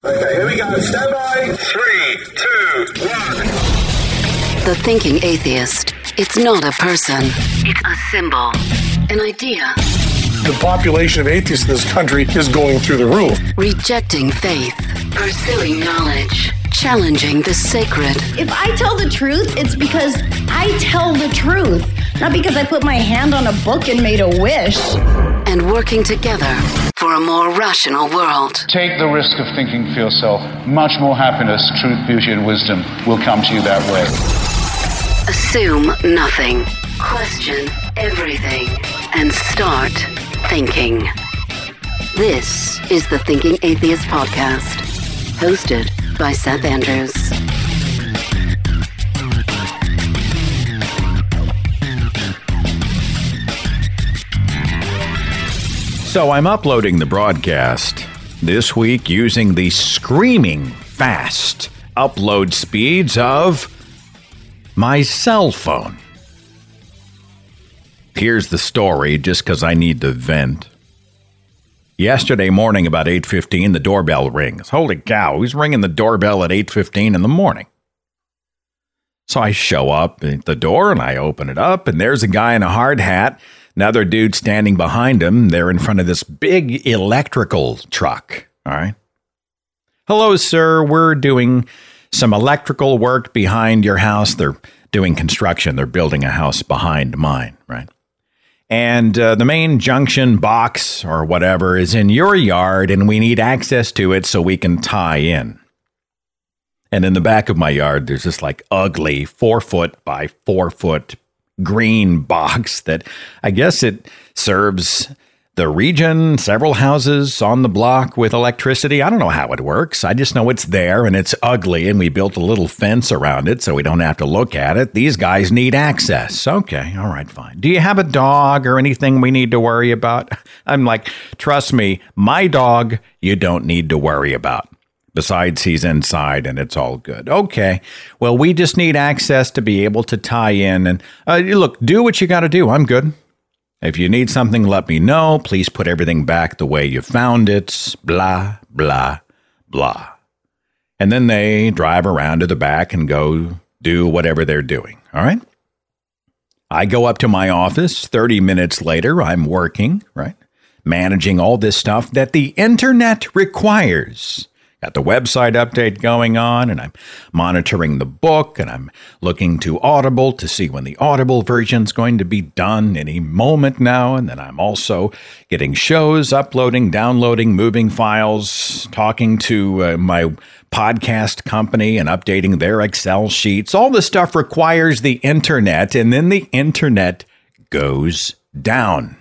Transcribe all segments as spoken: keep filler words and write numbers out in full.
Okay, here we go. Stand by. Three, two, one. The Thinking Atheist. It's not a person. It's a symbol. An idea. The population of atheists in this country is going through the roof. Rejecting faith. Pursuing knowledge. Challenging the sacred. If I tell the truth, it's because I tell the truth. Not because I put my hand on a book and made a wish. And working together for a more rational world. Take the risk of thinking for yourself. Much more happiness, truth, beauty, and wisdom will come to you that way. Assume nothing. Question everything. And start thinking. This is the Thinking Atheist Podcast. Hosted by Seth Andrews. So I'm uploading the broadcast this week using the screaming fast upload speeds of my cell phone. Here's the story, just because I need to vent. Yesterday morning about eight fifteen, the doorbell rings. Holy cow, who's ringing the doorbell at eight fifteen in the morning? So I show up at the door and I open it up, and there's a guy in a hard hat. Another dude standing behind him. They're in front of this big electrical truck. All right. Hello, sir. We're doing some electrical work behind your house. They're doing construction. They're building a house behind mine. Right. And uh, the main junction box or whatever is in your yard, and we need access to it so we can tie in. And in the back of my yard, there's this like ugly four foot by four foot green box that I guess it serves the region, several houses on the block with electricity. I don't know how it works. I just know it's there and it's ugly, and we built a little fence around it so we don't have to look at it. These guys need access. Okay, all right, fine. Do you have a dog or anything we need to worry about? I'm like, trust me, my dog you don't need to worry about. Besides, he's inside and it's all good. Okay. Well, we just need access to be able to tie in. And uh, look, do what you got to do. I'm good. If you need something, let me know. Please put everything back the way you found it. Blah, blah, blah. And then they drive around to the back and go do whatever they're doing. All right. I go up to my office. thirty minutes later, I'm working, right? Managing all this stuff that the internet requires. Got the website update going on, and I'm monitoring the book, and I'm looking to Audible to see when the Audible version's going to be done any moment now. And then I'm also getting shows, uploading, downloading, moving files, talking to uh, my podcast company and updating their Excel sheets. All this stuff requires the internet, and then the internet goes down.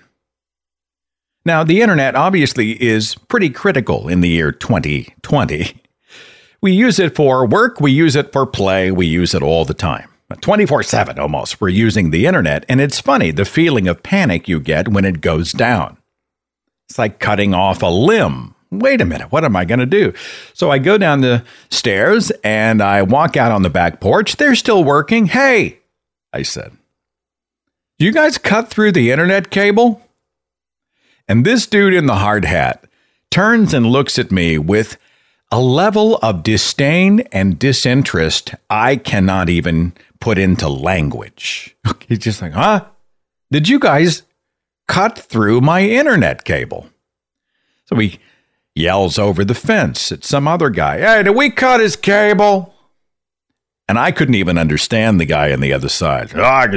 Now, the internet obviously is pretty critical in the year twenty twenty. We use it for work, we use it for play, we use it all the time. twenty-four seven almost, we're using the internet, and it's funny, the feeling of panic you get when it goes down. It's like cutting off a limb. Wait a minute, what am I going to do? So I go down the stairs, and I walk out on the back porch. They're still working. Hey, I said, do you guys cut through the internet cable? And this dude in the hard hat turns and looks at me with a level of disdain and disinterest I cannot even put into language. He's just like, huh? Did you guys cut through my internet cable? So he yells over the fence at some other guy. Hey, did we cut his cable? And I couldn't even understand the guy on the other side.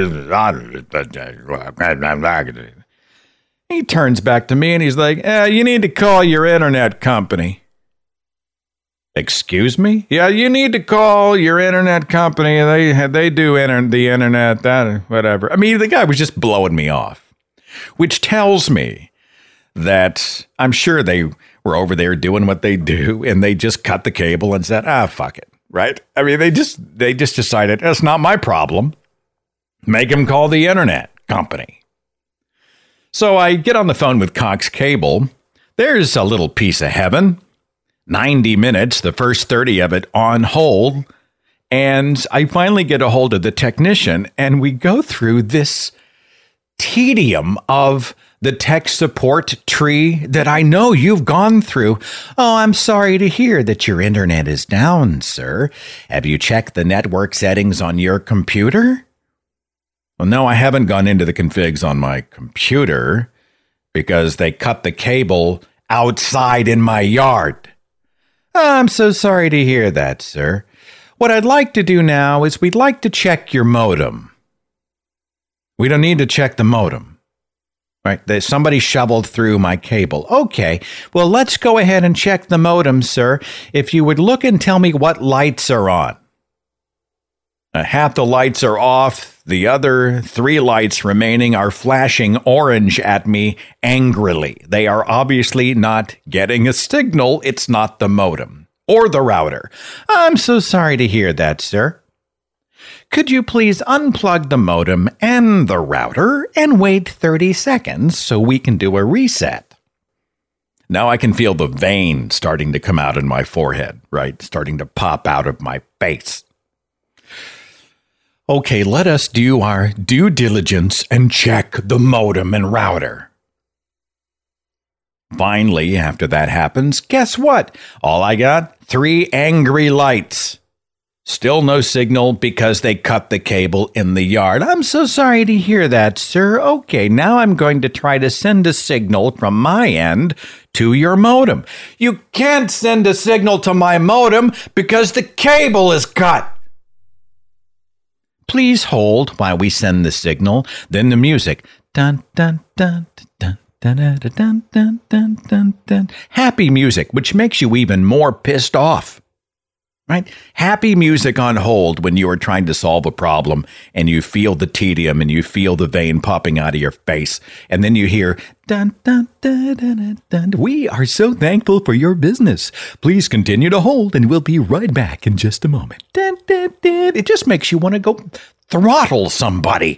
He turns back to me and he's like, eh, you need to call your internet company. Excuse me? Yeah, you need to call your internet company. They they do inter- the internet, that, whatever. I mean, the guy was just blowing me off, which tells me that I'm sure they were over there doing what they do, and they just cut the cable and said, ah, fuck it, right? I mean, they just they just decided, that's not my problem. Make him call the internet company. So I get on the phone with Cox Cable. There's a little piece of heaven. ninety minutes, the first thirty of it on hold. And I finally get a hold of the technician, and we go through this tedium of the tech support tree that I know you've gone through. Oh, I'm sorry to hear that your internet is down, sir. Have you checked the network settings on your computer? Well, no, I haven't gone into the configs on my computer because they cut the cable outside in my yard. Oh, I'm so sorry to hear that, sir. What I'd like to do now is we'd like to check your modem. We don't need to check the modem. Right, there's somebody shoveled through my cable. Okay, well, let's go ahead and check the modem, sir. If you would look and tell me what lights are on. Uh, half the lights are off. The other three lights remaining are flashing orange at me angrily. They are obviously not getting a signal. It's not the modem or the router. I'm so sorry to hear that, sir. Could you please unplug the modem and the router and wait thirty seconds so we can do a reset? Now I can feel the vein starting to come out in my forehead, right? Starting to pop out of my face. Okay, let us do our due diligence and check the modem and router. Finally, after that happens, guess what? All I got? Three angry lights. Still no signal because they cut the cable in the yard. I'm so sorry to hear that, sir. Okay, now I'm going to try to send a signal from my end to your modem. You can't send a signal to my modem because the cable is cut. Please hold while we send the signal. Then the music. Dun, dun, dun, dun, dun, dun, dun, dun, dun, dun, dun. Happy music, which makes you even more pissed off. Right? Happy music on hold when you are trying to solve a problem and you feel the tedium and you feel the vein popping out of your face. And then you hear, dun, dun, dun, dun, dun, dun. We are so thankful for your business. Please continue to hold and we'll be right back in just a moment. Dun, dun, dun. It just makes you want to go throttle somebody.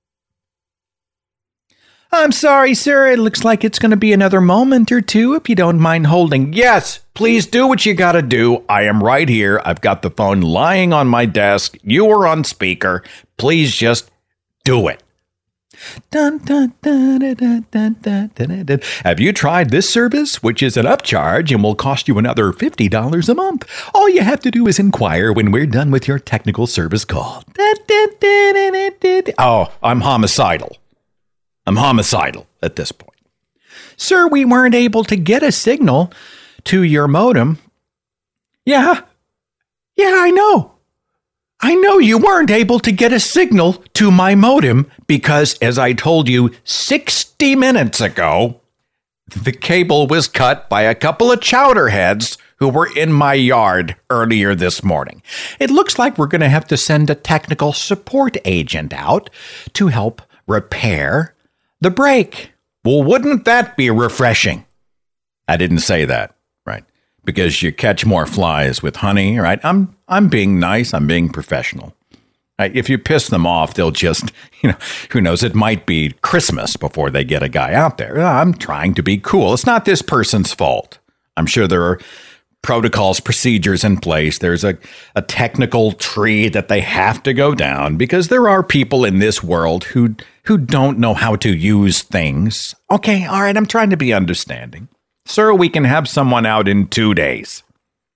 I'm sorry, sir. It looks like it's going to be another moment or two if you don't mind holding. Yes, please do what you got to do. I am right here. I've got the phone lying on my desk. You are on speaker. Please just do it. Dun, dun, dun, dun, dun, dun, dun, dun, dun. Have you tried this service, which is an upcharge and will cost you another fifty dollars a month? All you have to do is inquire when we're done with your technical service call. Dun, dun, dun, dun, dun, dun. Oh, I'm homicidal. I'm homicidal at this point. Sir, we weren't able to get a signal to your modem. Yeah, yeah, I know. I know you weren't able to get a signal to my modem because, as I told you sixty minutes ago, the cable was cut by a couple of chowderheads who were in my yard earlier this morning. It looks like we're going to have to send a technical support agent out to help repair the break. Well, wouldn't that be refreshing? I didn't say that, right? Because you catch more flies with honey, right? I'm I'm being nice. I'm being professional. Right? If you piss them off, they'll just, you know, who knows? It might be Christmas before they get a guy out there. I'm trying to be cool. It's not this person's fault. I'm sure there are protocols, procedures in place. There's a, a technical tree that they have to go down because there are people in this world who who don't know how to use things. Okay, all right, I'm trying to be understanding. Sir, we can have someone out in two days.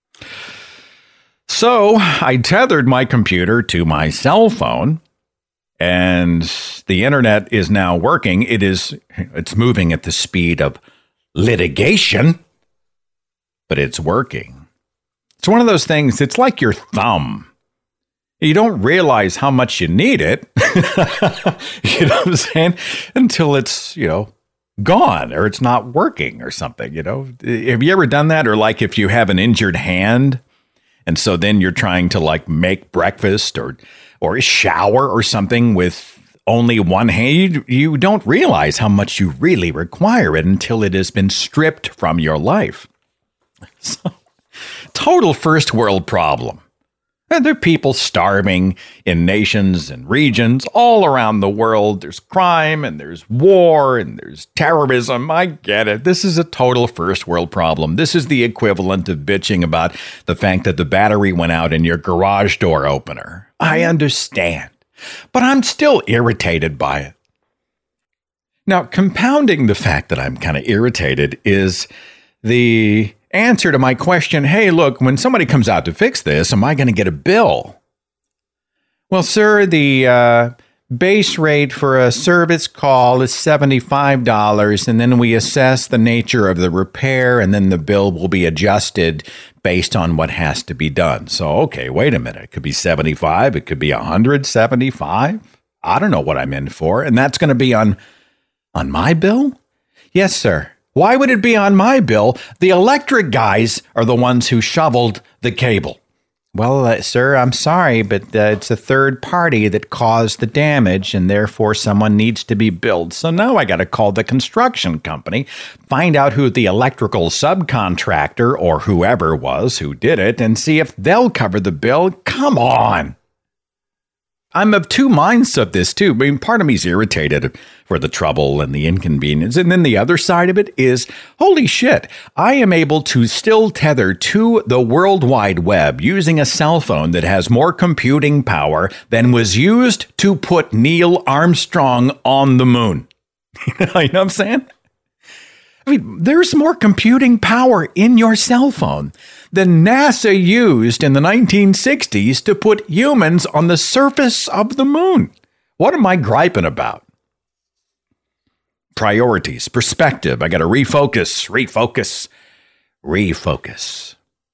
So I tethered my computer to my cell phone, and the internet is now working. It is, it's moving at the speed of litigation, but it's working. It's one of those things, it's like your thumb. You don't realize how much you need it, you know what I'm saying, until it's, you know, gone or it's not working or something, you know. Have you ever done that? Or like if you have an injured hand and so then you're trying to like make breakfast or or shower or something with only one hand, you, you don't realize how much you really require it until it has been stripped from your life. So, total first world problem. And there are people starving in nations and regions all around the world. There's crime and there's war and there's terrorism. I get it. This is a total first world problem. This is the equivalent of bitching about the fact that the battery went out in your garage door opener. I understand, but I'm still irritated by it. Now, compounding the fact that I'm kind of irritated is the answer to my question, hey, look, when somebody comes out to fix this, am I going to get a bill? Well, sir, the uh, base rate for a service call is seventy-five dollars, and then we assess the nature of the repair, and then the bill will be adjusted based on what has to be done. So, okay, wait a minute. It could be seventy-five. It could be one hundred seventy-five. I don't know what I'm in for, and that's going to be on on my bill? Yes, sir. Why would it be on my bill? The electric guys are the ones who shoveled the cable. Well, uh, sir, I'm sorry, but uh, it's a third party that caused the damage, and therefore someone needs to be billed. So now I got to call the construction company, find out who the electrical subcontractor or whoever was who did it, and see if they'll cover the bill. Come on. I'm of two minds of this, too. I mean, part of me is irritated for the trouble and the inconvenience. And then the other side of it is, holy shit, I am able to still tether to the World Wide Web using a cell phone that has more computing power than was used to put Neil Armstrong on the moon. You know what I'm saying? I mean, there's more computing power in your cell phone than NASA used in the nineteen sixties to put humans on the surface of the moon. What am I griping about? Priorities, perspective. I got to refocus, refocus, refocus.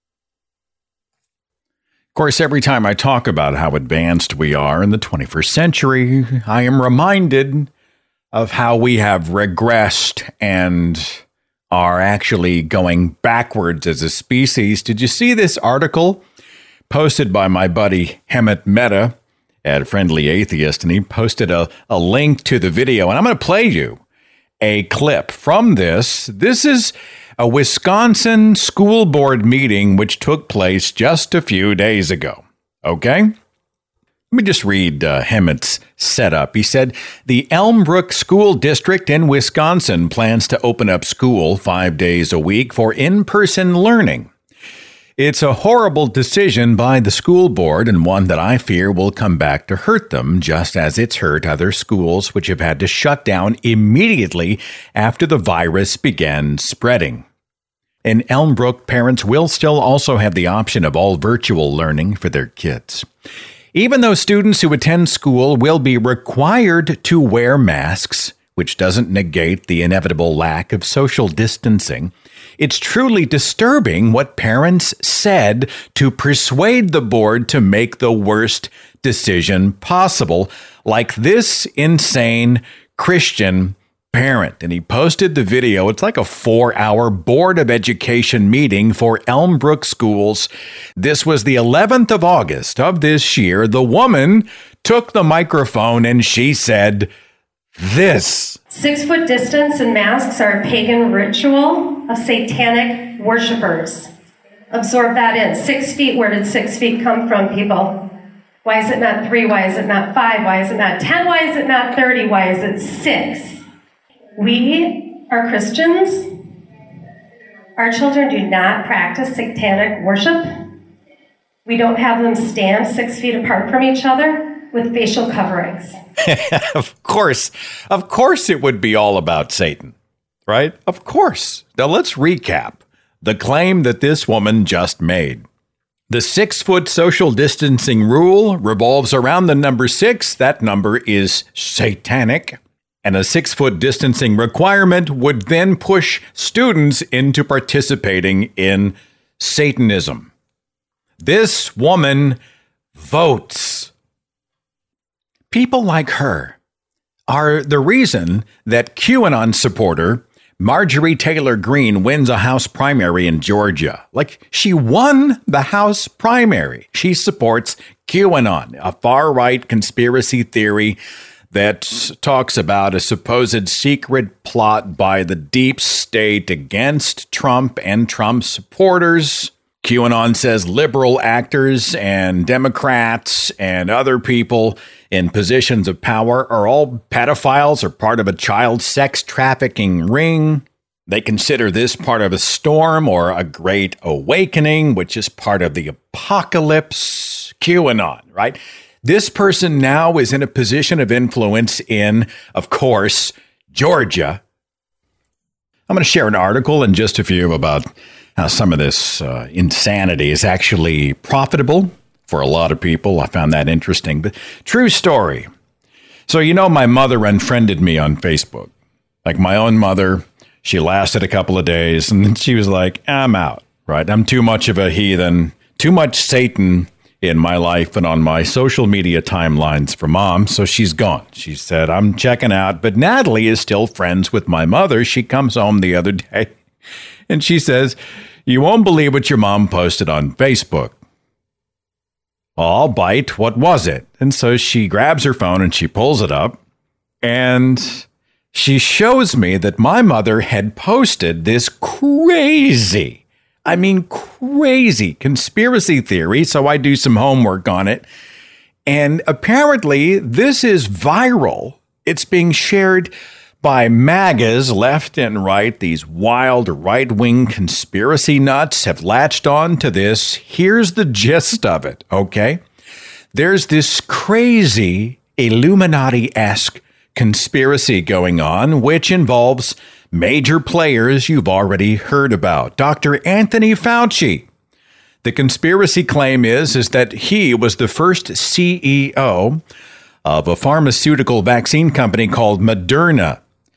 Of course, every time I talk about how advanced we are in the twenty-first century, I am reminded of how we have regressed and are actually going backwards as a species. Did you see this article posted by my buddy Hemant Mehta at Friendly Atheist? And he posted a, a link to the video. And I'm going to play you a clip from this. This is a Wisconsin school board meeting which took place just a few days ago. Okay? Let me just read uh, Hemant's setup. He said, the Elmbrook School District in Wisconsin plans to open up school five days a week for in-person learning. It's a horrible decision by the school board and one that I fear will come back to hurt them, just as it's hurt other schools which have had to shut down immediately after the virus began spreading. In Elmbrook, parents will still also have the option of all virtual learning for their kids. Even though students who attend school will be required to wear masks, which doesn't negate the inevitable lack of social distancing, it's truly disturbing what parents said to persuade the board to make the worst decision possible, like this insane Christian parent. And he posted the video. It's like a four-hour Board of Education meeting for Elmbrook schools. This was the eleventh of August of this year. The woman took the microphone and she said this. Six-foot distance and masks are a pagan ritual of satanic worshipers. Absorb that in. Six feet, where did six feet come from, people? Why is it not three? Why is it not five? Why is it not ten? Why is it not thirty? Why is it six? We are Christians. Our children do not practice satanic worship. We don't have them stand six feet apart from each other with facial coverings. Of course. Of course it would be all about Satan, right? Of course. Now let's recap the claim that this woman just made. The six-foot social distancing rule revolves around the number six. That number is satanic. And a six-foot distancing requirement would then push students into participating in Satanism. This woman votes. People like her are the reason that QAnon supporter Marjorie Taylor Greene wins a House primary in Georgia. Like, she won the House primary. She supports QAnon, a far-right conspiracy theory that talks about a supposed secret plot by the deep state against Trump and Trump supporters. QAnon says liberal actors and Democrats and other people in positions of power are all pedophiles or part of a child sex trafficking ring. They consider this part of a storm or a great awakening, which is part of the apocalypse. QAnon, right? This person now is in a position of influence in, of course, Georgia. I'm going to share an article in just a few about how some of this uh, insanity is actually profitable for a lot of people. I found that interesting. But true story. So, you know, my mother unfriended me on Facebook. Like my own mother, she lasted a couple of days and then she was like, I'm out, right? I'm too much of a heathen, too much Satan in my life and on my social media timelines for mom. So she's gone. She said, I'm checking out. But Natalie is still friends with my mother. She comes home the other day and she says, you won't believe what your mom posted on Facebook. I'll bite. What was it? And so she grabs her phone and she pulls it up and she shows me that my mother had posted this crazy, I mean, crazy conspiracy theory. So I do some homework on it. And apparently this is viral. It's being shared by MAGAs left and right. These wild right-wing conspiracy nuts have latched on to this. Here's the gist of it, okay? There's this crazy Illuminati-esque conspiracy going on, which involves major players you've already heard about. Doctor Anthony Fauci. The conspiracy claim is, is that he was the first C E O of a pharmaceutical vaccine company called Moderna.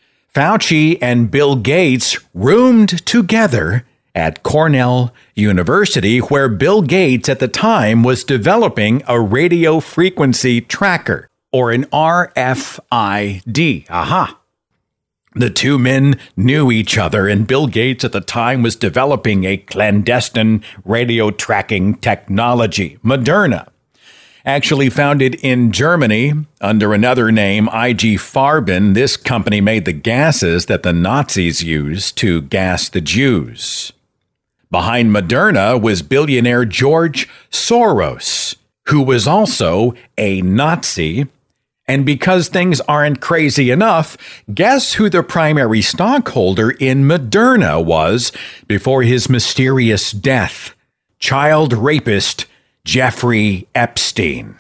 Fauci and Bill Gates roomed together at Cornell University, where Bill Gates at the time was developing a radio frequency tracker, or an R F I D. Aha. The two men knew each other, and Bill Gates at the time was developing a clandestine radio tracking technology, Moderna. Actually founded in Germany under another name, I G Farben, this company made the gases that the Nazis used to gas the Jews. Behind Moderna was billionaire George Soros, who was also a Nazi. And because things aren't crazy enough, guess who the primary stockholder in Moderna was before his mysterious death? Child rapist Jeffrey Epstein.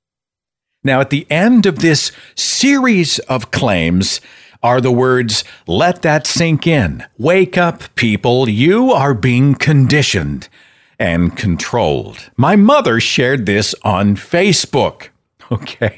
Now, at the end of this series of claims are the words, let that sink in. Wake up, people. You are being conditioned and controlled. My mother shared this on Facebook. Okay.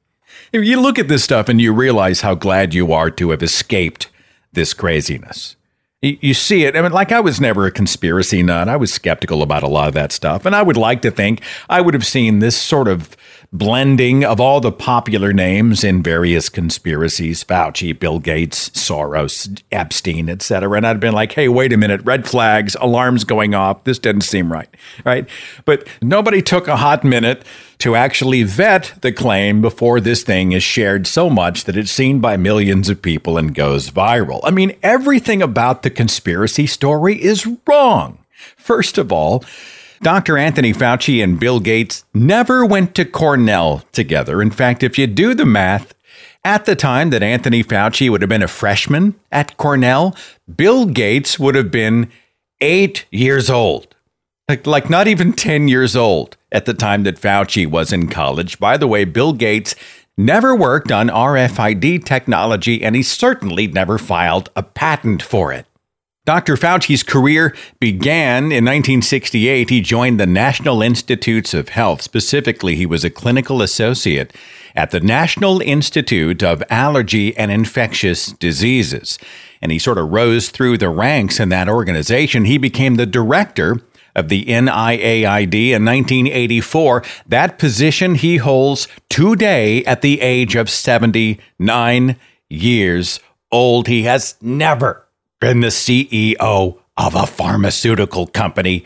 If you look at this stuff and you realize how glad you are to have escaped this craziness. You see it. I mean, like I was never a conspiracy nut. I was skeptical about a lot of that stuff. And I would like to think I would have seen this sort of blending of all the popular names in various conspiracies, Fauci, Bill Gates, Soros, Epstein, et cetera. And I'd been like, hey, wait a minute, red flags, alarms going off. This doesn't seem right, right? But nobody took a hot minute to actually vet the claim before this thing is shared so much that it's seen by millions of people and goes viral. I mean, everything about the conspiracy story is wrong. First of all, Doctor Anthony Fauci and Bill Gates never went to Cornell together. In fact, if you do the math, at the time that Anthony Fauci would have been a freshman at Cornell, Bill Gates would have been eight years old. Like, like not even ten years old at the time that Fauci was in college. By the way, Bill Gates never worked on R F I D technology, and he certainly never filed a patent for it. Doctor Fauci's career began in nineteen sixty-eight. He joined the National Institutes of Health. Specifically, he was a clinical associate at the National Institute of Allergy and Infectious Diseases. And he sort of rose through the ranks in that organization. He became the director of the N I A I D in nineteen eighty-four. That position he holds today at the age of seventy-nine years old. He has never been the C E O of a pharmaceutical company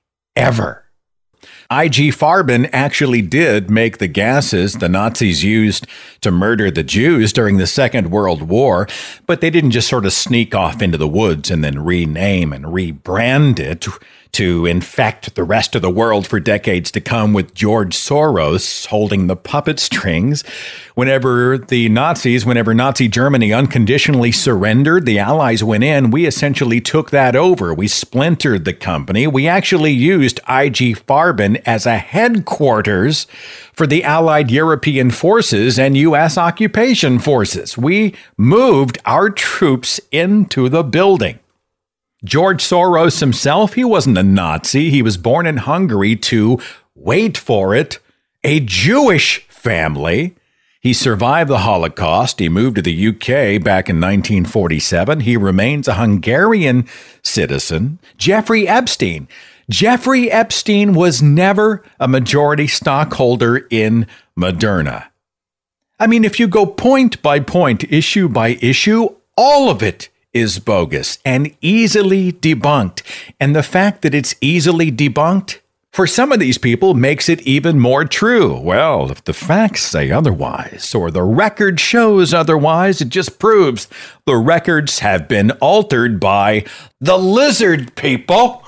ever. I G Farben actually did make the gases the Nazis used to murder the Jews during the Second World War, but they didn't just sort of sneak off into the woods and then rename and rebrand it to infect the rest of the world for decades to come with George Soros holding the puppet strings. Whenever the Nazis, whenever Nazi Germany unconditionally surrendered, the Allies went in, we essentially took that over. We splintered the company. We actually used I G Farben as a headquarters for the Allied European forces and U S occupation forces. We moved our troops into the building. George Soros himself, he wasn't a Nazi. He was born in Hungary to, wait for it, a Jewish family. He survived the Holocaust. He moved to the U K back in nineteen forty-seven. He remains a Hungarian citizen. Jeffrey Epstein. Jeffrey Epstein was never a majority stockholder in Moderna. I mean, if you go point by point, issue by issue, all of it is bogus and easily debunked. And the fact that it's easily debunked, for some of these people, makes it even more true. Well, if the facts say otherwise, or the record shows otherwise, it just proves the records have been altered by the lizard people.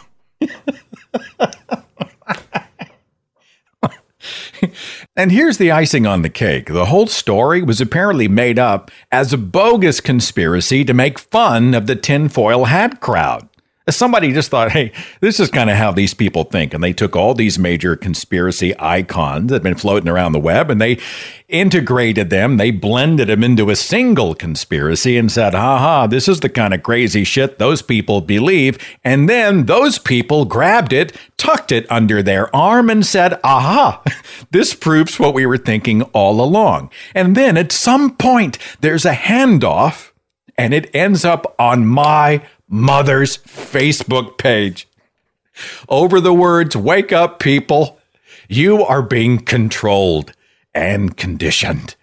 And here's the icing on the cake. The whole story was apparently made up as a bogus conspiracy to make fun of the tinfoil hat crowd. Somebody just thought, hey, this is kind of how these people think. And they took all these major conspiracy icons that have been floating around the web and they integrated them. They blended them into a single conspiracy and said, ha ha, this is the kind of crazy shit those people believe. And then those people grabbed it, tucked it under their arm and said, aha, this proves what we were thinking all along. And then at some point, there's a handoff and it ends up on my mother's Facebook page over the words, wake up, people. You are being controlled and conditioned.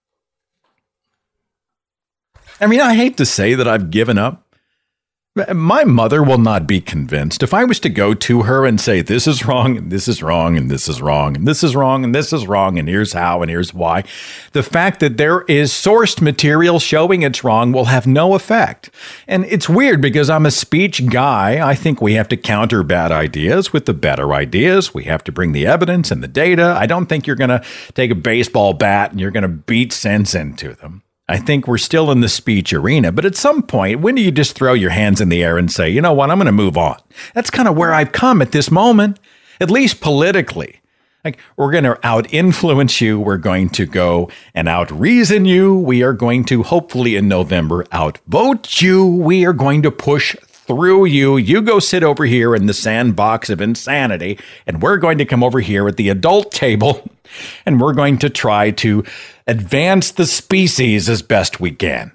I mean, I hate to say that I've given up. My mother will not be convinced. If I was to go to her and say, this is wrong, and this is wrong, and this is wrong, and this is wrong, and this is wrong, and here's how, and here's why, the fact that there is sourced material showing it's wrong will have no effect. And it's weird because I'm a speech guy. I think we have to counter bad ideas with the better ideas. We have to bring the evidence and the data. I don't think you're going to take a baseball bat and you're going to beat sense into them. I think we're still in the speech arena, but at some point, when do you just throw your hands in the air and say, you know what, I'm going to move on? That's kind of where I've come at this moment, at least politically. Like, we're going to out-influence you. We're going to go and out-reason you. We are going to, hopefully in November, out-vote you. We are going to push through you. You go sit over here in the sandbox of insanity, and we're going to come over here at the adult table, and we're going to try to advance the species as best we can.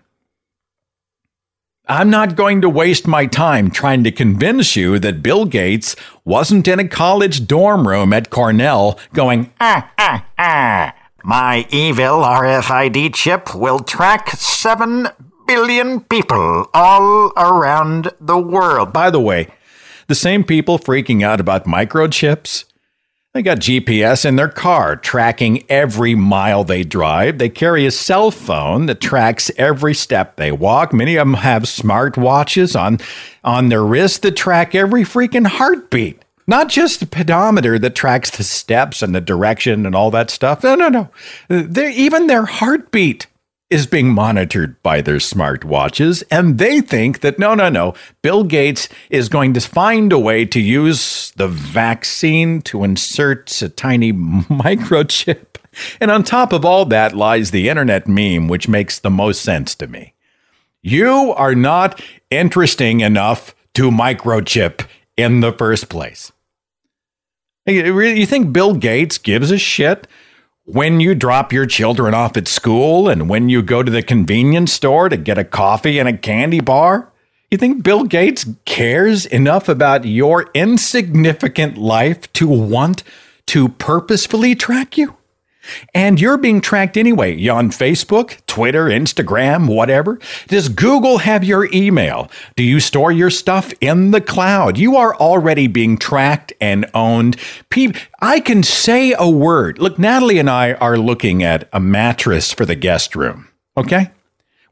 I'm not going to waste my time trying to convince you that Bill Gates wasn't in a college dorm room at Cornell going, ah, ah, ah, my evil R F I D chip will track seven billion people all around the world. By the way, the same people freaking out about microchips, they got G P S in their car tracking every mile they drive. They carry a cell phone that tracks every step they walk. Many of them have smartwatches on, on their wrist that track every freaking heartbeat. Not just the pedometer that tracks the steps and the direction and all that stuff. No, no, no. They're, even their heartbeat is being monitored by their smartwatches, and they think that, no, no, no, Bill Gates is going to find a way to use the vaccine to insert a tiny microchip. And on top of all that lies the internet meme, which makes the most sense to me. You are not interesting enough to microchip in the first place. You think Bill Gates gives a shit when you drop your children off at school and when you go to the convenience store to get a coffee and a candy bar? You think Bill Gates cares enough about your insignificant life to want to purposefully track you? And you're being tracked anyway. You're on Facebook, Twitter, Instagram, whatever. Does Google have your email? Do you store your stuff in the cloud? You are already being tracked and owned. I can say a word. Look, Natalie and I are looking at a mattress for the guest room. Okay?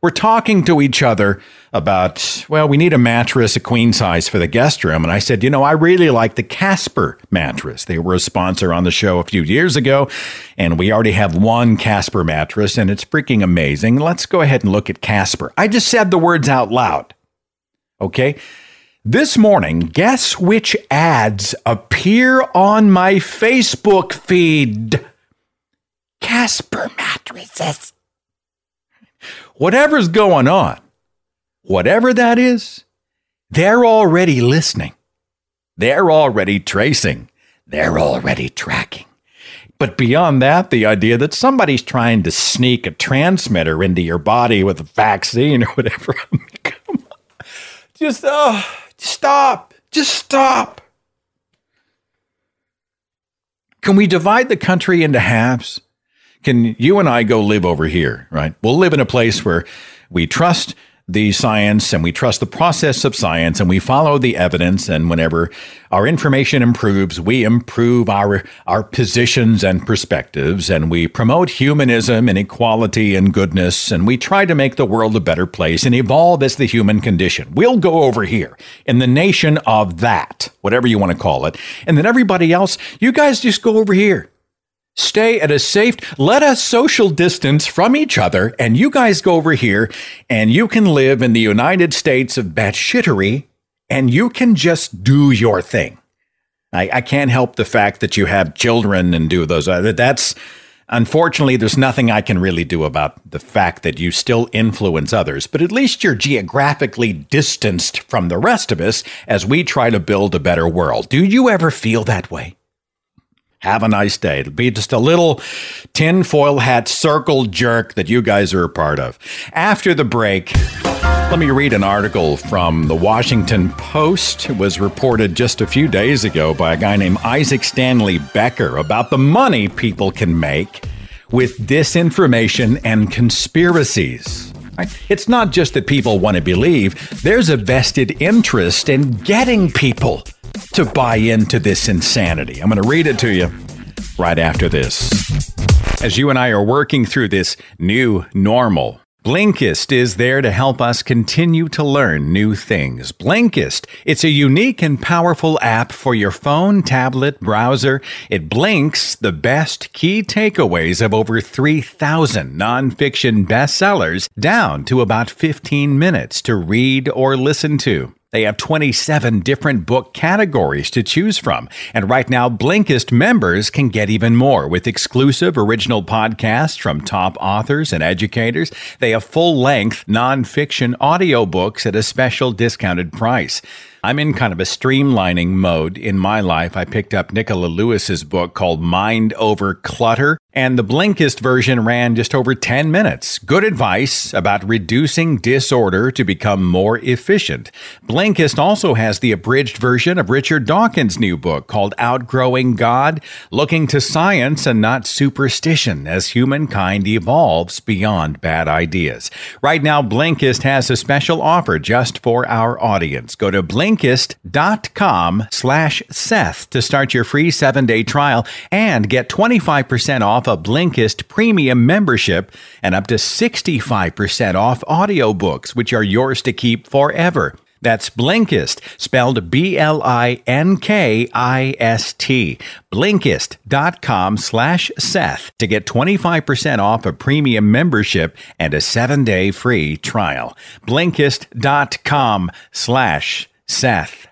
We're talking to each other about, well, we need a mattress, a queen size for the guest room. And I said, you know, I really like the Casper mattress. They were a sponsor on the show a few years ago, and we already have one Casper mattress, and it's freaking amazing. Let's go ahead and look at Casper. I just said the words out loud. Okay. This morning, guess which ads appear on my Facebook feed? Casper mattresses. Whatever's going on, whatever that is, they're already listening. They're already tracing. They're already tracking. But beyond that, the idea that somebody's trying to sneak a transmitter into your body with a vaccine or whatever. I mean, come on. Just, oh, stop. Just stop. Can we divide the country into halves? Can you and I go live over here, right? We'll live in a place where we trust the science and we trust the process of science and we follow the evidence. And whenever our information improves, we improve our, our positions and perspectives, and we promote humanism and equality and goodness. And we try to make the world a better place and evolve as the human condition. We'll go over here in the nation of that, whatever you want to call it. And then everybody else, you guys just go over here. Stay at a safe, let us social distance from each other, and you guys go over here, and you can live in the United States of batshittery, and you can just do your thing. I, I can't help the fact that you have children and do those. Uh, that's, unfortunately, there's nothing I can really do about the fact that you still influence others, but at least you're geographically distanced from the rest of us as we try to build a better world. Do you ever feel that way? Have a nice day. It'll be just a little tinfoil hat circle jerk that you guys are a part of. After the break, let me read an article from the Washington Post. It was reported just a few days ago by a guy named Isaac Stanley Becker about the money people can make with disinformation and conspiracies. It's not just that people want to believe. There's a vested interest in getting people to buy into this insanity. I'm going to read it to you right after this. As you and I are working through this new normal, Blinkist is there to help us continue to learn new things. Blinkist, it's a unique and powerful app for your phone, tablet, browser. It blinks the best key takeaways of over three thousand nonfiction bestsellers down to about fifteen minutes to read or listen to. They have twenty-seven different book categories to choose from. And right now, Blinkist members can get even more with exclusive original podcasts from top authors and educators. They have full-length nonfiction audiobooks at a special discounted price. I'm in kind of a streamlining mode in my life. I picked up Nicola Lewis's book called Mind Over Clutter, and the Blinkist version ran just over ten minutes. Good advice about reducing disorder to become more efficient. Blinkist also has the abridged version of Richard Dawkins' new book called Outgrowing God, looking to science and not superstition as humankind evolves beyond bad ideas. Right now, Blinkist has a special offer just for our audience. Go to Blinkist.com slash Seth to start your free seven-day trial and get twenty-five percent off a Blinkist premium membership and up to sixty-five percent off audiobooks, which are yours to keep forever. That's Blinkist, spelled B L I N K I S T. Blinkist.com slash Seth to get twenty-five percent off a premium membership and a seven-day free trial. Blinkist.com slash Seth.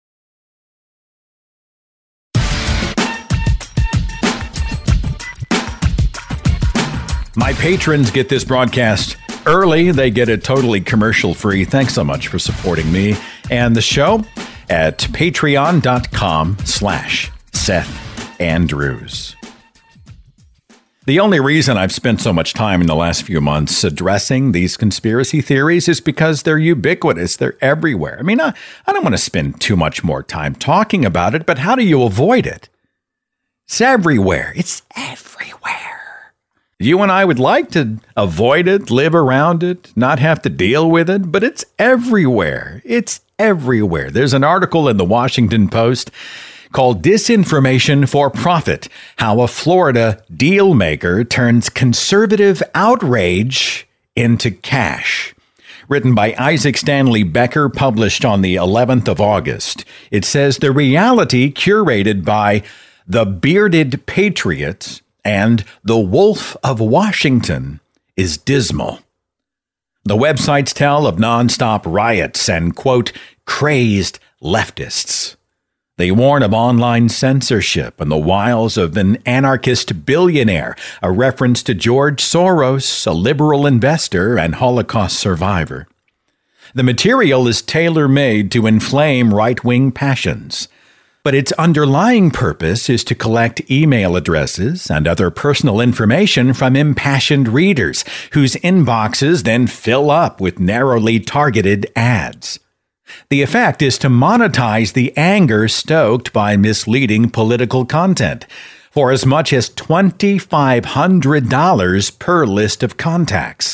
My patrons get this broadcast early. They get it totally commercial free. Thanks so much for supporting me and the show at patreon.com slash Seth Andrews. The only reason I've spent so much time in the last few months addressing these conspiracy theories is because they're ubiquitous. They're everywhere. I mean, I, I don't want to spend too much more time talking about it, but how do you avoid it? It's everywhere. It's everywhere. You and I would like to avoid it, live around it, not have to deal with it, but it's everywhere. It's everywhere. There's an article in the Washington Post called Disinformation for Profit, How a Florida Deal Maker Turns Conservative Outrage into cash. Written by Isaac Stanley Becker, published on the eleventh of August. It says the reality curated by the Bearded Patriots and the Wolf of Washington is dismal. The websites tell of nonstop riots and, quote, crazed leftists. They warn of online censorship and the wiles of an anarchist billionaire, a reference to George Soros, a liberal investor and Holocaust survivor. The material is tailor-made to inflame right-wing passions, but its underlying purpose is to collect email addresses and other personal information from impassioned readers, whose inboxes then fill up with narrowly targeted ads. The effect is to monetize the anger stoked by misleading political content for as much as two thousand five hundred dollars per list of contacts.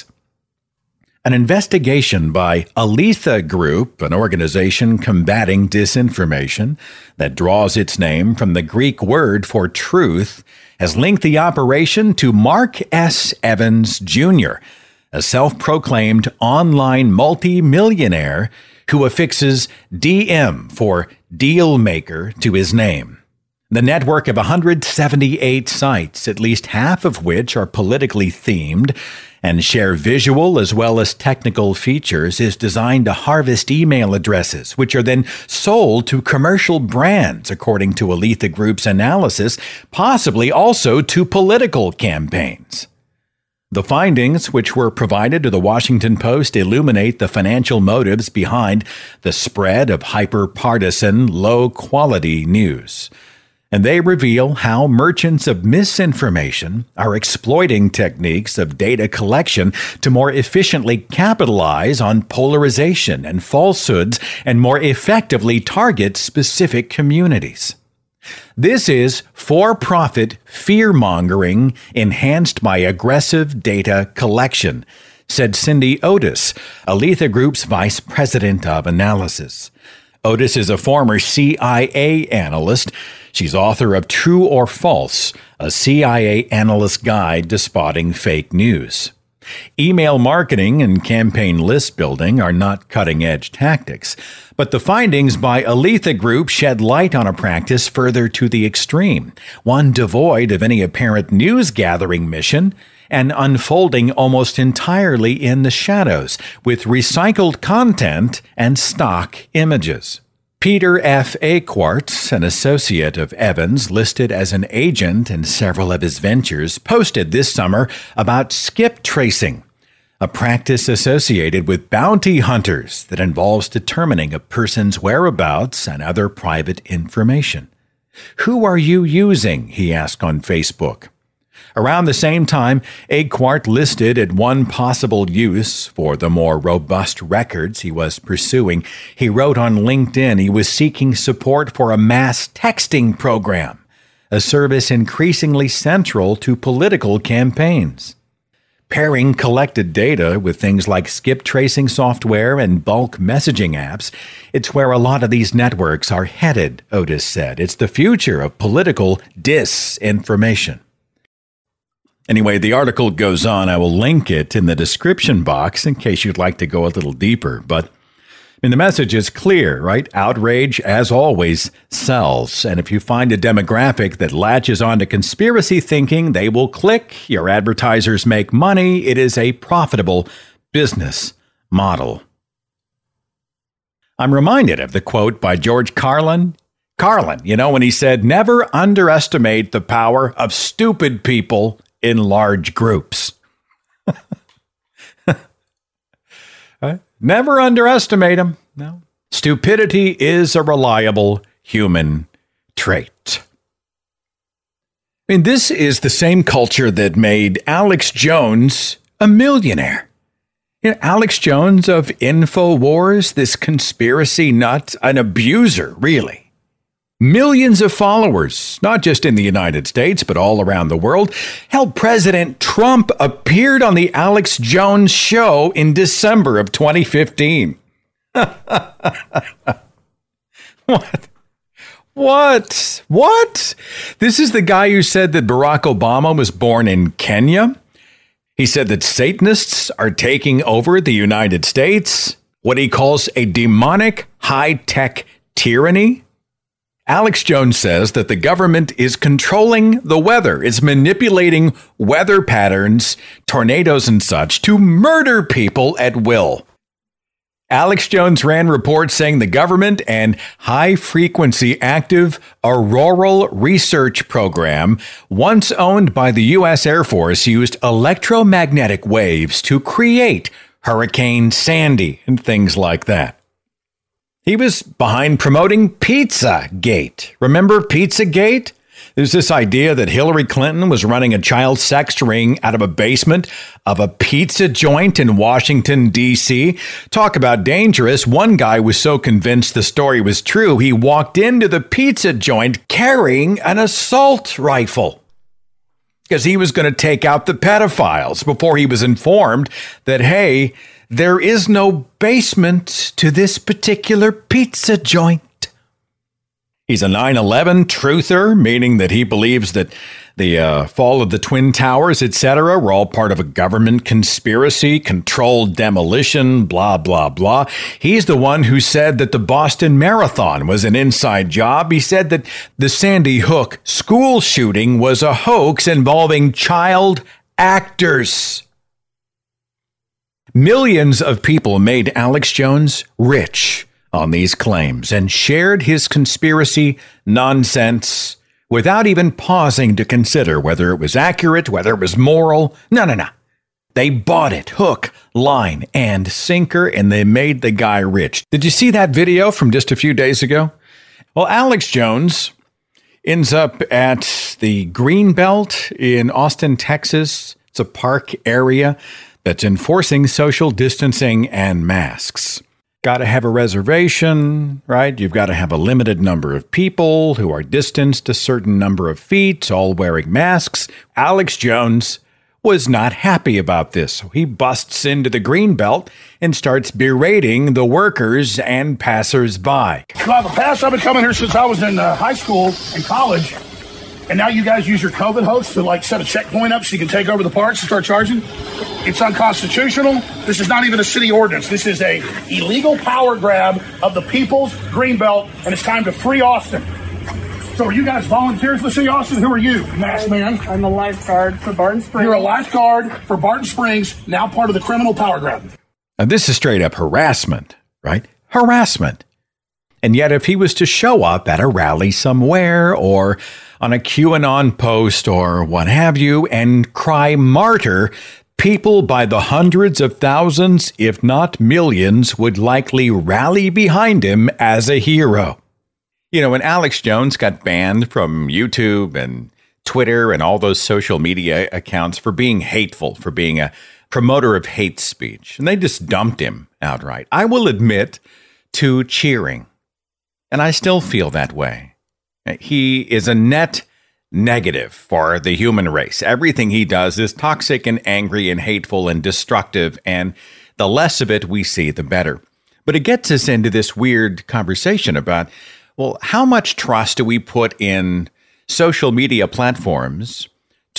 An investigation by Aletha Group, an organization combating disinformation that draws its name from the Greek word for truth, has linked the operation to Mark S. Evans, Junior, a self-proclaimed online multi-millionaire who affixes D M for deal maker to his name. The network of one hundred seventy-eight sites, at least half of which are politically themed and share visual as well as technical features, is designed to harvest email addresses, which are then sold to commercial brands, according to Aletha Group's analysis, possibly also to political campaigns. The findings, which were provided to the Washington Post, illuminate the financial motives behind the spread of hyper-partisan, low-quality news. And they reveal how merchants of misinformation are exploiting techniques of data collection to more efficiently capitalize on polarization and falsehoods and more effectively target specific communities. This is for-profit fear-mongering enhanced by aggressive data collection, said Cindy Otis, Aletha Group's vice president of analysis. Otis is a former C I A analyst. She's author of True or False, a C I A analyst's guide to spotting fake news. Email marketing and campaign list building are not cutting-edge tactics, but the findings by Aletha Group shed light on a practice further to the extreme, one devoid of any apparent news-gathering mission and unfolding almost entirely in the shadows with recycled content and stock images. Peter F. Aquart, an associate of Evans, listed as an agent in several of his ventures, posted this summer about skip tracing, a practice associated with bounty hunters that involves determining a person's whereabouts and other private information. Who are you using? He asked on Facebook. Around the same time, Aquart listed at one possible use for the more robust records he was pursuing. He wrote on LinkedIn he was seeking support for a mass texting program, a service increasingly central to political campaigns. Pairing collected data with things like skip tracing software and bulk messaging apps, it's where a lot of these networks are headed, Otis said. It's the future of political disinformation. Anyway, the article goes on. I will link it in the description box in case you'd like to go a little deeper. But I mean, the message is clear, right? Outrage, as always, sells. And if you find a demographic that latches onto conspiracy thinking, they will click. Your advertisers make money. It is a profitable business model. I'm reminded of the quote by George Carlin. Carlin, you know, when he said, never underestimate the power of stupid people in large groups. Right? Never underestimate them. No. Stupidity is a reliable human trait. I mean, this is the same culture that made Alex Jones a millionaire. You know, Alex Jones of InfoWars, this conspiracy nut, an abuser, really. Millions of followers, not just in the United States, but all around the world. Hell, President Trump appeared on the Alex Jones show in December of twenty fifteen. What? What? What? This is the guy who said that Barack Obama was born in Kenya. He said that Satanists are taking over the United States, what he calls a demonic high-tech tyranny. Alex Jones says that the government is controlling the weather. It's manipulating weather patterns, tornadoes and such, to murder people at will. Alex Jones ran reports saying the government and high-frequency active auroral research program, once owned by the U S Air Force, used electromagnetic waves to create Hurricane Sandy and things like that. He was behind promoting Pizzagate. Remember Pizzagate? There's this idea that Hillary Clinton was running a child sex ring out of a basement of a pizza joint in Washington, D C Talk about dangerous. One guy was so convinced the story was true, he walked into the pizza joint carrying an assault rifle because he was going to take out the pedophiles before he was informed that, hey, there is no basement to this particular pizza joint. He's a nine eleven truther, meaning that he believes that the uh, fall of the Twin Towers, et cetera, were all part of a government conspiracy, controlled demolition, blah, blah, blah. He's the one who said that the Boston Marathon was an inside job. He said that the Sandy Hook school shooting was a hoax involving child actors. Millions of people made Alex Jones rich on these claims and shared his conspiracy nonsense without even pausing to consider whether it was accurate, whether it was moral. No, no, no. They bought it hook, line, and sinker, and they made the guy rich. Did you see that video from just a few days ago? Well, Alex Jones ends up at the Greenbelt in Austin, Texas. It's a park area that's enforcing social distancing and masks. Got to have a reservation, right? You've got to have a limited number of people who are distanced a certain number of feet, all wearing masks. Alex Jones was not happy about this. So he busts into the Greenbelt and starts berating the workers and passers-by. So I have a pass. I've been coming here since I was in uh, high school and college. And now you guys use your COVID host to like set a checkpoint up so you can take over the parks and start charging. It's unconstitutional. This is not even a city ordinance. This is a illegal power grab of the people's Greenbelt, and it's time to free Austin. So are you guys volunteers for the city of Austin? Who are you, masked man? I'm a lifeguard for Barton Springs. You're a lifeguard for Barton Springs, now part of the criminal power grab. Now this is straight up harassment, right? Harassment. And yet if he was to show up at a rally somewhere or on a QAnon post or what have you and cry martyr, people by the hundreds of thousands, if not millions, would likely rally behind him as a hero. You know, when Alex Jones got banned from YouTube and Twitter and all those social media accounts for being hateful, for being a promoter of hate speech, and they just dumped him outright, I will admit to cheering. And I still feel that way. He is a net negative for the human race. Everything he does is toxic and angry and hateful and destructive, and the less of it we see, the better. But it gets us into this weird conversation about, well, how much trust do we put in social media platforms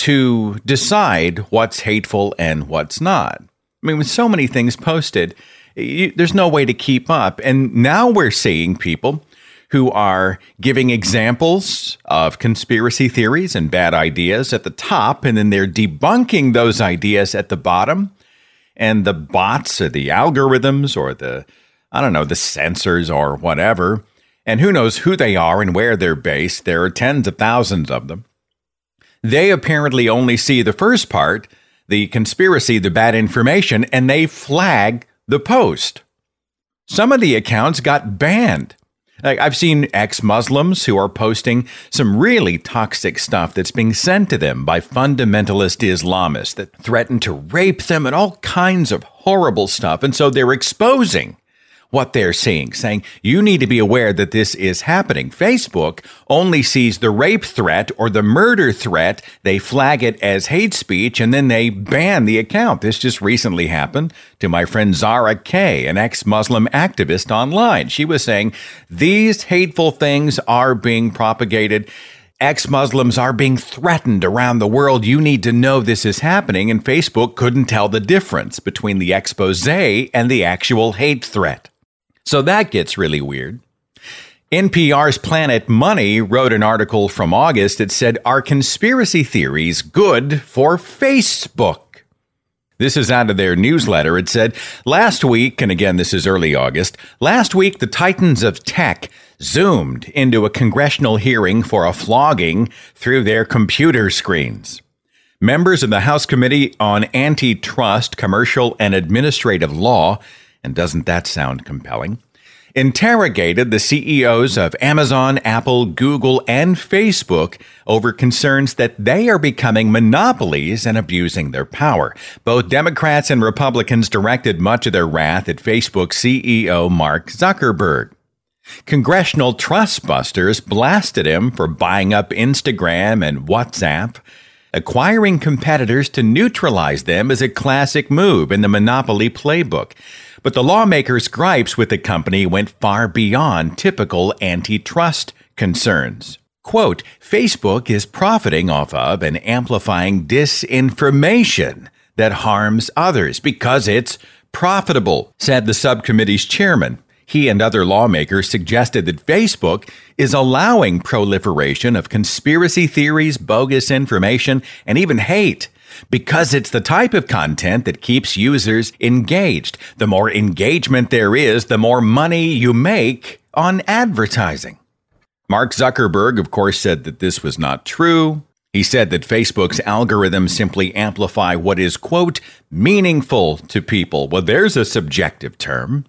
to decide what's hateful and what's not? I mean, with so many things posted, you, there's no way to keep up. And now we're seeing people who are giving examples of conspiracy theories and bad ideas at the top, and then they're debunking those ideas at the bottom. And the bots or the algorithms or the, I don't know, the censors or whatever, and who knows who they are and where they're based. There are tens of thousands of them. They apparently only see the first part, the conspiracy, the bad information, and they flag the post. Some of the accounts got banned. Like I've seen ex-Muslims who are posting some really toxic stuff that's being sent to them by fundamentalist Islamists that threaten to rape them and all kinds of horrible stuff. And so they're exposing what they're seeing, saying, you need to be aware that this is happening. Facebook only sees the rape threat or the murder threat. They flag it as hate speech, and then they ban the account. This just recently happened to my friend Zara Kay, an ex-Muslim activist online. She was saying, these hateful things are being propagated. Ex-Muslims are being threatened around the world. You need to know this is happening, and Facebook couldn't tell the difference between the expose and the actual hate threat. So that gets really weird. N P R's Planet Money wrote an article from August that said, "Are conspiracy theories good for Facebook?" This is out of their newsletter. It said, last week, and again, this is early August, last week, the titans of tech zoomed into a congressional hearing for a flogging through their computer screens. Members of the House Committee on Antitrust, Commercial, and Administrative Law, and doesn't that sound compelling, interrogated the C E Os of Amazon, Apple, Google, and Facebook over concerns that they are becoming monopolies and abusing their power. Both Democrats and Republicans directed much of their wrath at Facebook C E O Mark Zuckerberg. Congressional trustbusters blasted him for buying up Instagram and WhatsApp. Acquiring competitors to neutralize them is a classic move in the monopoly playbook. But the lawmakers' gripes with the company went far beyond typical antitrust concerns. Quote, Facebook is profiting off of and amplifying disinformation that harms others because it's profitable, said the subcommittee's chairman. He and other lawmakers suggested that Facebook is allowing proliferation of conspiracy theories, bogus information, and even hate, because it's the type of content that keeps users engaged. The more engagement there is, the more money you make on advertising. Mark Zuckerberg, of course, said that this was not true. He said that Facebook's algorithms simply amplify what is, quote, meaningful to people. Well, there's a subjective term.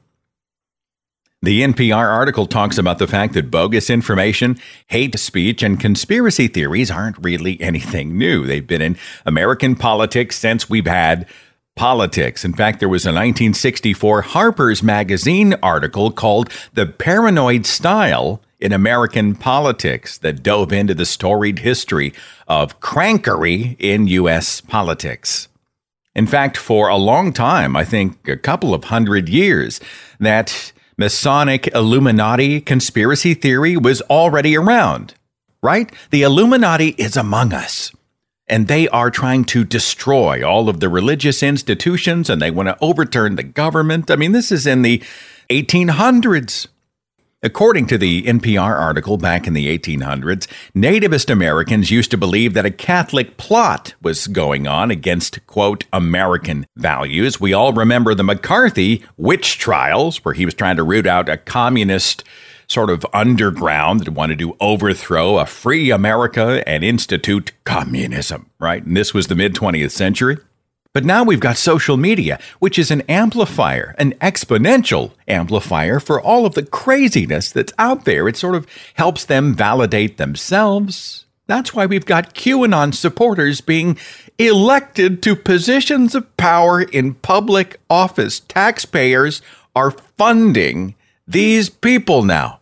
The N P R article talks about the fact that bogus information, hate speech, and conspiracy theories aren't really anything new. They've been in American politics since we've had politics. In fact, there was a nineteen sixty-four Harper's Magazine article called "The Paranoid Style in American Politics" that dove into the storied history of crankery in U S politics. In fact, for a long time, I think a couple of hundred years, that Masonic Illuminati conspiracy theory was already around, right? The Illuminati is among us, and they are trying to destroy all of the religious institutions, and they want to overturn the government. I mean, this is in the eighteen hundreds. According to the N P R article back in the eighteen hundreds, nativist Americans used to believe that a Catholic plot was going on against, quote, American values. We all remember the McCarthy witch trials, where he was trying to root out a communist sort of underground that wanted to overthrow a free America and institute communism, right? And this was the mid-twentieth century. But now we've got social media, which is an amplifier, an exponential amplifier for all of the craziness that's out there. It sort of helps them validate themselves. That's why we've got QAnon supporters being elected to positions of power in public office. Taxpayers are funding these people now.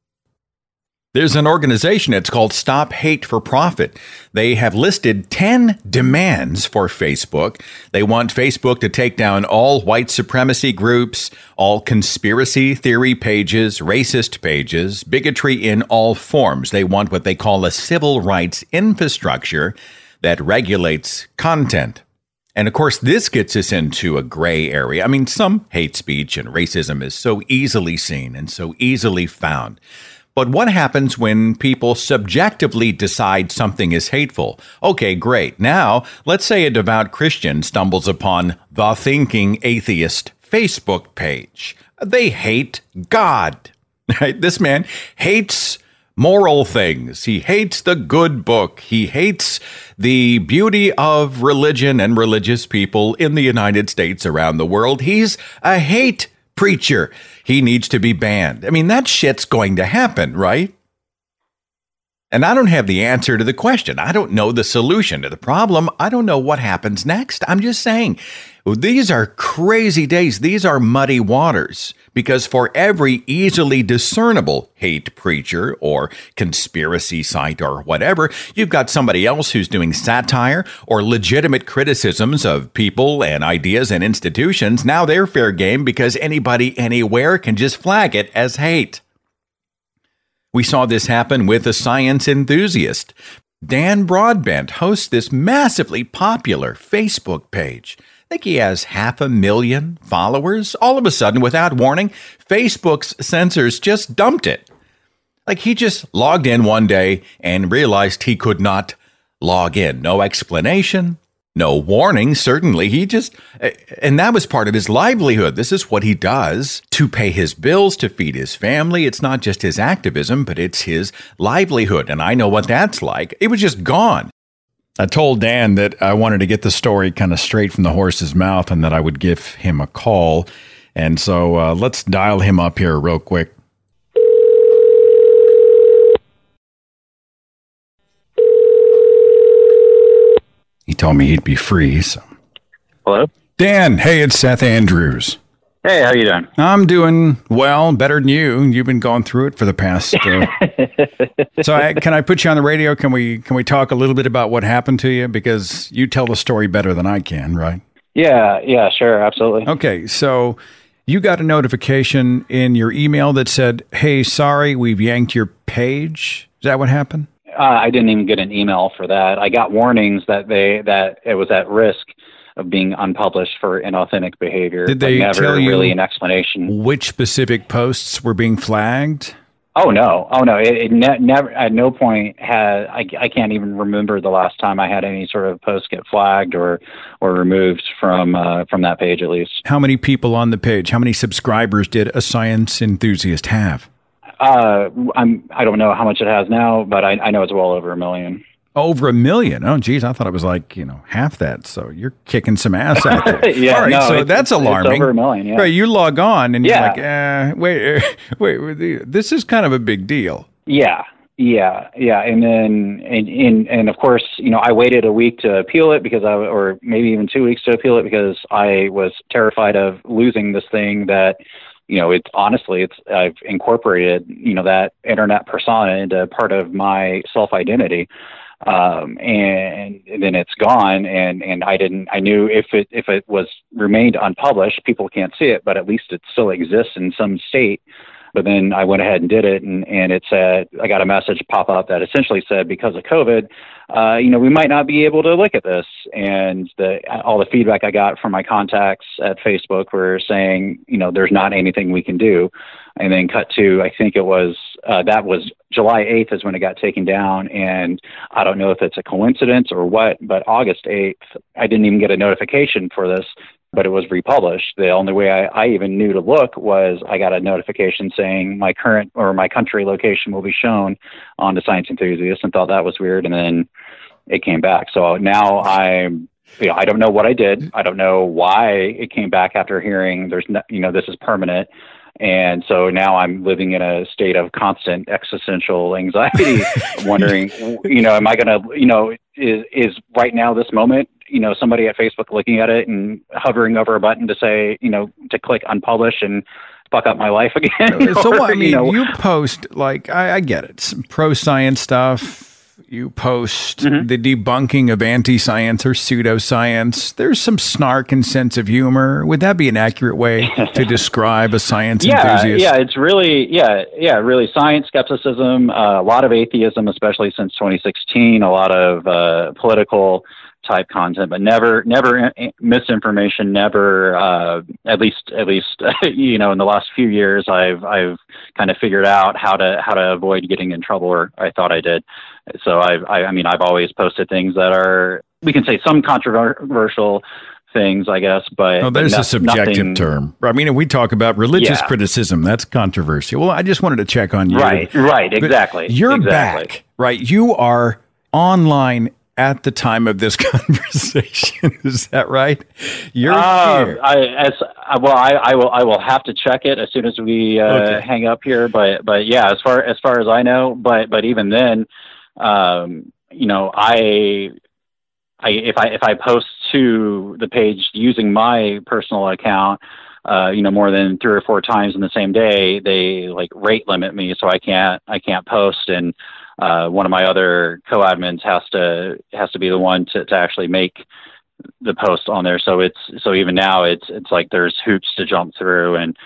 There's an organization, it's called Stop Hate for Profit. They have listed ten demands for Facebook. They want Facebook to take down all white supremacy groups, all conspiracy theory pages, racist pages, bigotry in all forms. They want what they call a civil rights infrastructure that regulates content. And of course, this gets us into a gray area. I mean, some hate speech and racism is so easily seen and so easily found. But what happens when people subjectively decide something is hateful? Okay, great. Now, let's say a devout Christian stumbles upon the Thinking Atheist Facebook page. They hate God. Right? This man hates moral things. He hates the good book. He hates the beauty of religion and religious people in the United States, around the world. He's a hate preacher. He needs to be banned. I mean, that shit's going to happen, right? And I don't have the answer to the question. I don't know the solution to the problem. I don't know what happens next. I'm just saying, these are crazy days. These are muddy waters, because for every easily discernible hate preacher or conspiracy site or whatever, you've got somebody else who's doing satire or legitimate criticisms of people and ideas and institutions. Now they're fair game because anybody anywhere can just flag it as hate. We saw this happen with a science enthusiast. Dan Broadbent hosts this massively popular Facebook page. I think he has half a million followers. All of a sudden, without warning, Facebook's censors just dumped it. Like he just logged in one day and realized he could not log in. No explanation, no warning, certainly. He just, and that was part of his livelihood. This is what he does to pay his bills, to feed his family. It's not just his activism, but it's his livelihood. And I know what that's like. It was just gone. I told Dan that I wanted to get the story kind of straight from the horse's mouth and that I would give him a call. And so uh, let's dial him up here real quick. He told me he'd be free. So. Hello? Dan, hey, it's Seth Andrews. Hey, how you doing? I'm doing well, better than you. You've been going through it for the past. Uh... so, I, can I put you on the radio? Can we can we talk a little bit about what happened to you? Because you tell the story better than I can, right? Yeah, yeah, sure, absolutely. Okay, so you got a notification in your email that said, "Hey, sorry, we've yanked your page." Is that what happened? Uh, I didn't even get an email for that. I got warnings that they that it was at risk of being unpublished for inauthentic behavior. Did they never tell you really an explanation which specific posts were being flagged? Oh no! Oh no! It, it ne- never at no point had I, I can't even remember the last time I had any sort of post get flagged or or removed from uh, from that page at least. How many people on the page? How many subscribers did A Science Enthusiast have? Uh, I'm I don't know how much it has now, but I, I know it's well over a million. Over a million? Oh, geez, I thought it was like, you know, half that. So you're kicking some ass out there. yeah, all right, no, so it's, that's alarming. It's over a million, yeah. Right, you log on and you're yeah. like, eh, wait, wait, wait, this is kind of a big deal. Yeah, yeah, yeah. And then, and, and, and of course, you know, I waited a week to appeal it because I, or maybe even two weeks to appeal it because I was terrified of losing this thing that, you know, it's honestly, it's I've incorporated, you know, that internet persona into part of my self-identity, um, and, and then it's gone. And, and I didn't, I knew if it if it was remained unpublished, people can't see it, but at least it still exists in some state. But then I went ahead and did it, and, and it said, I got a message pop up that essentially said, because of COVID, uh, you know, we might not be able to look at this. And the all the feedback I got from my contacts at Facebook were saying, you know, there's not anything we can do. And then cut to, I think it was, uh, that was July eighth is when it got taken down. And I don't know if it's a coincidence or what, but August eighth, I didn't even get a notification for this, but it was republished. The only way I, I even knew to look was I got a notification saying my current or my country location will be shown on the Science Enthusiast, and thought that was weird. And then it came back. So now I'm, you know, I don't know what I did. I don't know why it came back after hearing there's no, you know, this is permanent. And so now I'm living in a state of constant existential anxiety, wondering, you know, am I going to, you know, is, is right now this moment, you know, somebody at Facebook looking at it and hovering over a button to say, you know, to click unpublish and fuck up my life again. So, or, I mean, you know, you post, like, I, I get it, some pro-science stuff. You post mm-hmm. the debunking of anti-science or pseudoscience. There's some snark and sense of humor. Would that be an accurate way to describe a science yeah, enthusiast? Yeah, it's really, yeah, yeah, really science skepticism, uh, a lot of atheism, especially since twenty sixteen, a lot of uh, political type content, but never, never misinformation, never, uh, at least, at least, you know, in the last few years, I've, I've kind of figured out how to, how to avoid getting in trouble, or I thought I did. So I've, I, I mean, I've always posted things that are, we can say some controversial things, I guess, but oh, there's but no, a subjective nothing, term. I mean, if we talk about religious yeah. criticism, that's controversial. Well, I just wanted to check on you. Right, right, exactly. But you're exactly. back, right? You are online at the time of this conversation. Is that right? You're uh, here. I, as, uh, well, I, I will. I will have to check it as soon as we uh, okay. hang up here. But, but yeah, as far as far as I know, but but even then, um, you know, I, I if I if I post to the page using my personal account, uh, you know, more than three or four times in the same day, they like rate limit me, so I can't I can't post. And Uh, one of my other co-admins has to has to be the one to, to actually make the post on there. So it's so even now it's it's like there's hoops to jump through, and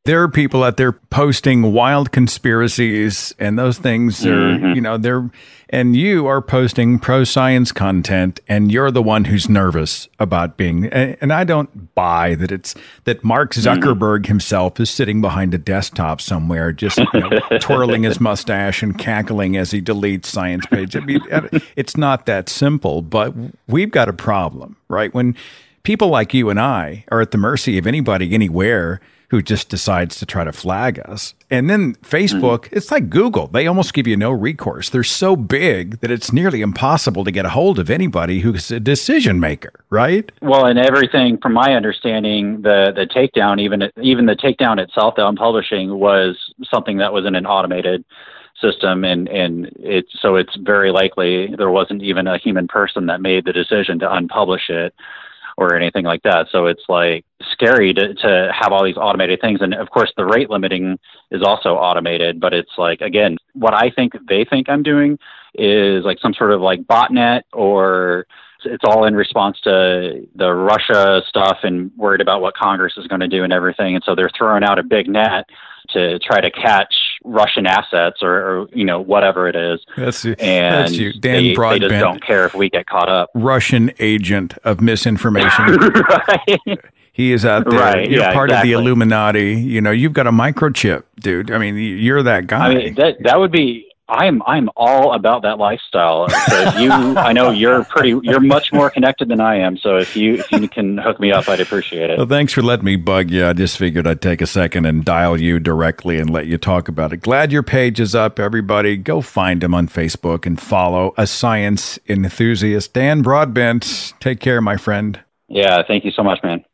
There are people out there posting wild conspiracies, and those things are, mm-hmm. you know, they're, and you are posting pro-science content, and you're the one who's nervous about being, and, and I don't buy that it's, that Mark Zuckerberg mm-hmm. himself is sitting behind a desktop somewhere, just you know, twirling his mustache and cackling as he deletes science pages. I mean, it's not that simple, but we've got a problem, right? When people like you and I are at the mercy of anybody, anywhere, who just decides to try to flag us. And then Facebook, mm-hmm. it's like Google. They almost give you no recourse. They're so big that it's nearly impossible to get a hold of anybody who's a decision maker, right? Well, and everything, from my understanding, the the takedown, even even the takedown itself, the unpublishing, was something that was in an automated system, and and it so it's very likely there wasn't even a human person that made the decision to unpublish it or anything like that. So it's like scary to, to have all these automated things. And of course the rate limiting is also automated, but it's like, again, what I think they think I'm doing is like some sort of like botnet, or it's all in response to the Russia stuff and worried about what Congress is going to do and everything. And so they're throwing out a big net to try to catch Russian assets or, or you know, whatever it is. That's you. And That's you. Dan they, Broadbent, they just don't care if we get caught up. Russian agent of misinformation. Right. He is out there. Right, You're yeah, part exactly. of the Illuminati. You know, you've got a microchip, dude. I mean, you're that guy. I mean, that that would be. I'm I'm all about that lifestyle. So if you, I know you're pretty, you're much more connected than I am. So if you if you can hook me up, I'd appreciate it. Well, thanks for letting me bug you. I just figured I'd take a second and dial you directly and let you talk about it. Glad your page is up, everybody. Go find him on Facebook and follow A Science Enthusiast. Dan Broadbent, take care, my friend. Yeah, thank you so much, man.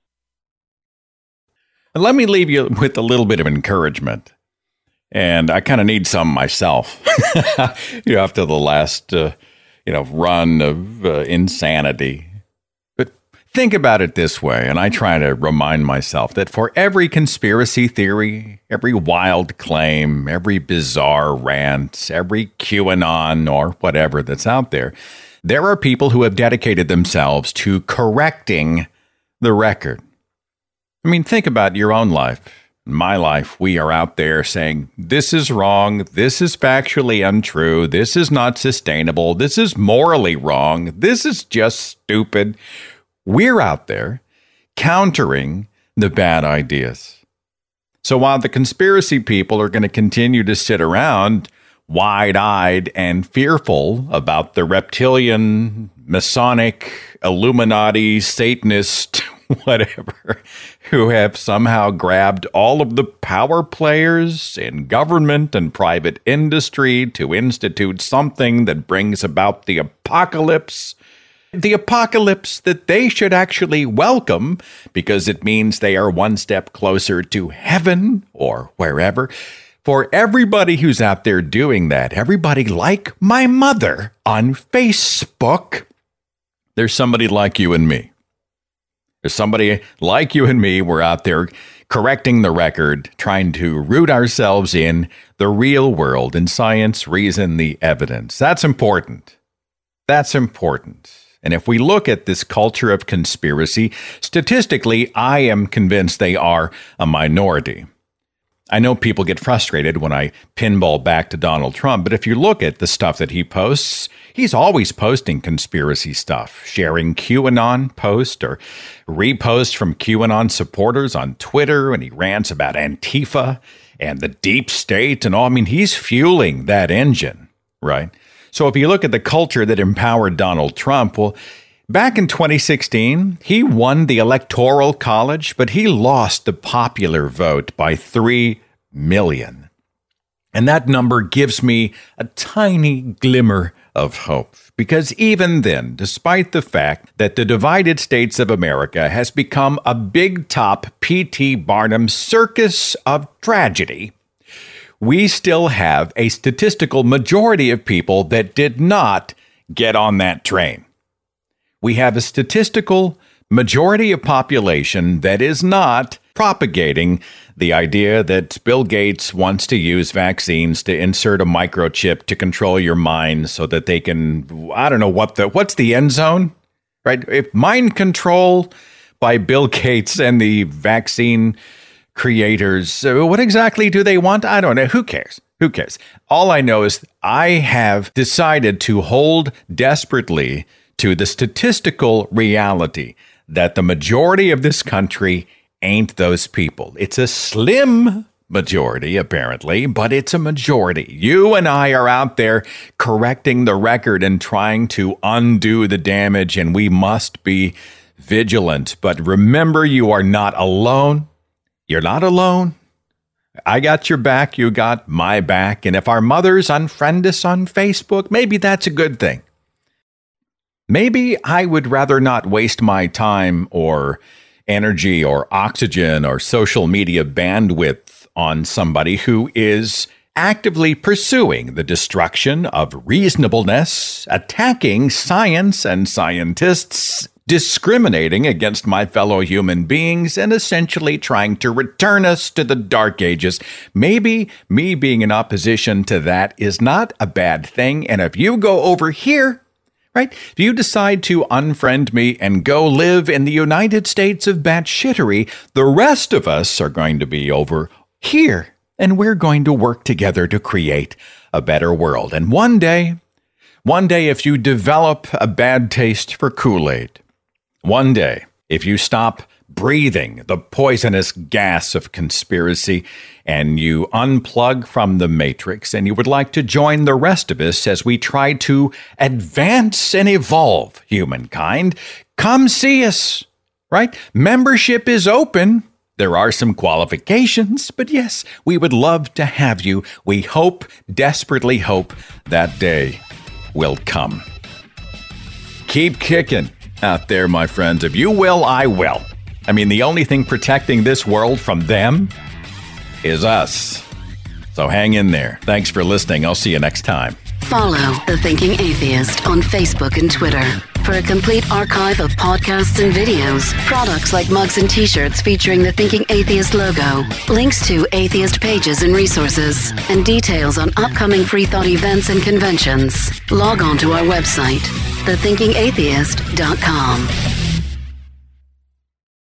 And let me leave you with a little bit of encouragement. And I kind of need some myself, you know, after the last, uh, you know, run of uh, insanity. But think about it this way, and I try to remind myself that for every conspiracy theory, every wild claim, every bizarre rant, every QAnon or whatever that's out there, there are people who have dedicated themselves to correcting the record. I mean, think about your own life. In my life, we are out there saying, this is wrong, this is factually untrue, this is not sustainable, this is morally wrong, this is just stupid. We're out there countering the bad ideas. So while the conspiracy people are going to continue to sit around wide-eyed and fearful about the reptilian, Masonic, Illuminati, Satanist, whatever, who have somehow grabbed all of the power players in government and private industry to institute something that brings about the apocalypse. The apocalypse that they should actually welcome because it means they are one step closer to heaven or wherever. For everybody who's out there doing that, everybody like my mother on Facebook, there's somebody like you and me. There's somebody like you and me. We're out there correcting the record, trying to root ourselves in the real world, in science, reason, the evidence. That's important. That's important. And if we look at this culture of conspiracy, statistically, I am convinced they are a minority. I know people get frustrated when I pinball back to Donald Trump, but if you look at the stuff that he posts, he's always posting conspiracy stuff, sharing QAnon posts or reposts from QAnon supporters on Twitter, and he rants about Antifa and the deep state and all. I mean, he's fueling that engine, right? So if you look at the culture that empowered Donald Trump, well, back in twenty sixteen, he won the Electoral College, but he lost the popular vote by three million. And that number gives me a tiny glimmer of hope, because even then, despite the fact that the divided states of America has become a big top P T Barnum circus of tragedy, we still have a statistical majority of people that did not get on that train. We have a statistical majority of population that is not propagating the idea that Bill Gates wants to use vaccines to insert a microchip to control your mind so that they can, I don't know what the, what's the end zone, right? If mind control by Bill Gates and the vaccine creators. So what exactly do they want? I don't know. Who cares? Who cares? All I know is I have decided to hold desperately to the statistical reality that the majority of this country ain't those people. It's a slim majority, apparently, but it's a majority. You and I are out there correcting the record and trying to undo the damage, and we must be vigilant. But remember, you are not alone. You're not alone. I got your back. You got my back. And if our mothers unfriend us on Facebook, maybe that's a good thing. Maybe I would rather not waste my time or energy or oxygen or social media bandwidth on somebody who is actively pursuing the destruction of reasonableness, attacking science and scientists, discriminating against my fellow human beings, and essentially trying to return us to the Dark Ages. Maybe me being in opposition to that is not a bad thing. And if you go over here, right, if you decide to unfriend me and go live in the United States of batshittery, the rest of us are going to be over here, and we're going to work together to create a better world. And one day, one day, if you develop a bad taste for Kool-Aid, one day, if you stop breathing the poisonous gas of conspiracy and you unplug from the Matrix and you would like to join the rest of us as we try to advance and evolve humankind, come see us, right? Membership is open. There are some qualifications, but yes, we would love to have you. We hope, desperately hope, that day will come. Keep kicking out there, my friends. If you will, I will. I mean, the only thing protecting this world from them is us. So hang in there. Thanks for listening. I'll see you next time. Follow The Thinking Atheist on Facebook and Twitter for a complete archive of podcasts and videos, products like mugs and t-shirts featuring the Thinking Atheist logo, links to atheist pages and resources, and details on upcoming Free Thought events and conventions. Log on to our website, the thinking atheist dot com.